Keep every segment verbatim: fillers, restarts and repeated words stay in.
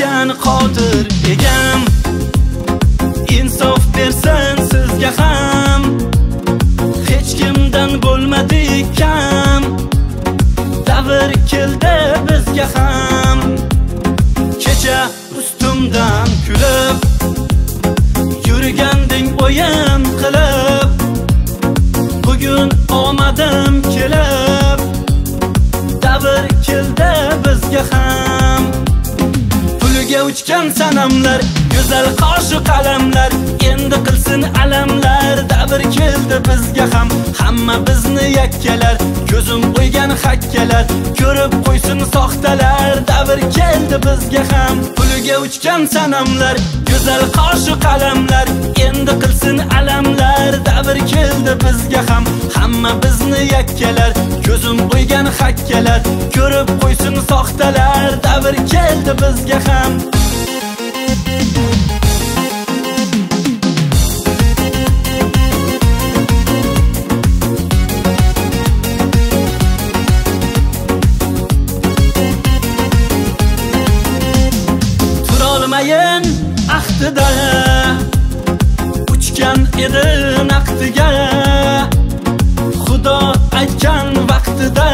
ekan qodir egam, insof bersin sizga ham, hech kimdan bo'lmadi kam, davr keldi bizga ham. Kecha ustimdan kulib yurganding o'yin qilib, bugun omadim kelib, davr keldi bizga ham. Puliga uchgan sanamlar, go'zal qoshi qalamlar, endi qilsin alamlar, davr keldi bizga ham. Hamma bizni yakkalar, ko'zim qo'ygan hakkalar, ko'rib qo'ysin soxtalar, davr keldi bizga ham. Puliga uchgan sanamlar, go'zal qoshi qalamlar, endi qilsin alamlar, davr keldi bizga ham. Hamma bizni yakkalar, ko'zim qo'ygan hakkalar, ko'rib qo'ysin soxtalar, davr keldi bizga ham. Turolmayin ahdida, uchgan edi naqdiga, Xudo aytgan vaqtida,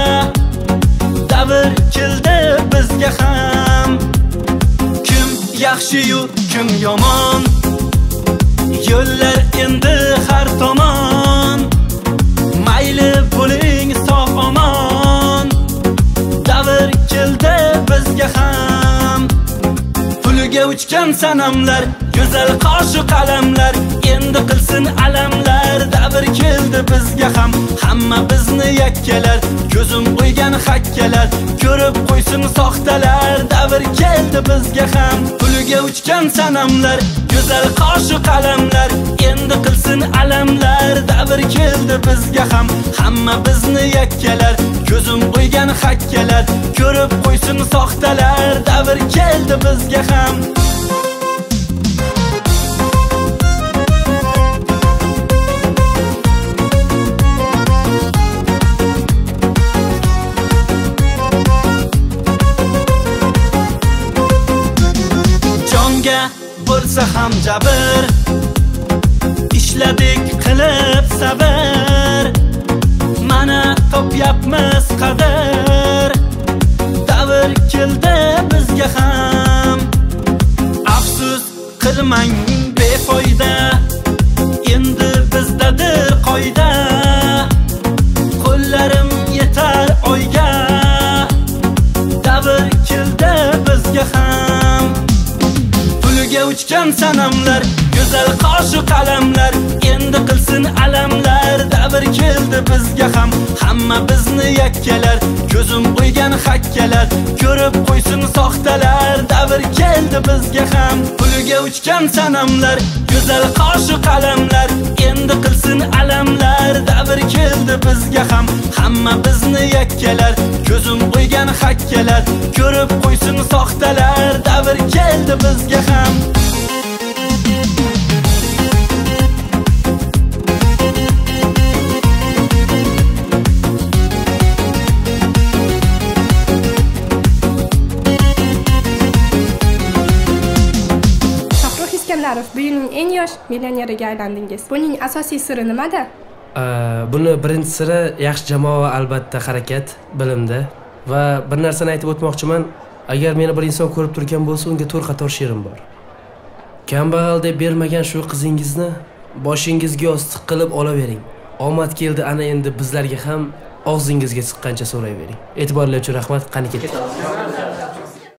davr keldi bizga ham. Kim yaxshi-yu kim yomon, yo'llar endi har tomon, mayli bo'ling sog' omon, davr keldi bizga ham. Puliga uchgan sanamlar, go'zal qoshi qalamlar, endi qilsin alamlar, davr keldi bizga ham. Hamma bizni yakkalar, ko'zim qo'ygan hakkalar, ko'rib qo'ysin soxtalar, davr keldi bizga ham. Puliga uchgan sanamlar, go'zal qoshi qalamlar, endi qilsin alamlar, davr keldi bizga ham. Hamma bizni yakkalar, ko'zim qo'ygan hakkalar, ko'rib qo'ysin soxtalar, davr keldi bizga ham. Bo'lsa ham jabr, ishladik qilib sabr, mana topyapmiz qadr, davr keldi bizga ham. Afsus qilmang befoyda, endi bizdadir qoida, qo'llarim yetar oyga, davr keldi bizga ham. Puliga uchgan sanamlar, go'zal qoshi qalamlar, endi qilsin alamlar, davr keldi bizga ham. Hamma bizni yakkalar, ko'zim qo'ygan hakkalar, ko'rib qo'ysin soxtalar, davr keldi bizga ham. Puliga uchgan sanamlar, go'zal qoshi qalamlar, endi qilsin alamlar, davr keldi bizga ham. Hamma bizni yakkalar, ko'zim qo'ygan hakkalar, ko'rib qo'ysin soxtalar, davr keldi bizga ham. Bu yilning eng yosh millioneriga aylandingiz. Buning asosiy siri nimada? Buni birinchi siri yaxshi jamoa va albatta harakat, bilimda. Va bir narsani aytib o'tmoqchiman. Agar meni bir inson ko'rib turgan bo'lsa, unga to'rt qator she'rim bor. Kambag'al deb bermagan shu qizingizni boshingizga yostiq qilib olavering. Omad keldi ana endi bizlarga ham og'zingizga chiqqancha so'rayvering. E'tiborlar uchun rahmat. Qani keting.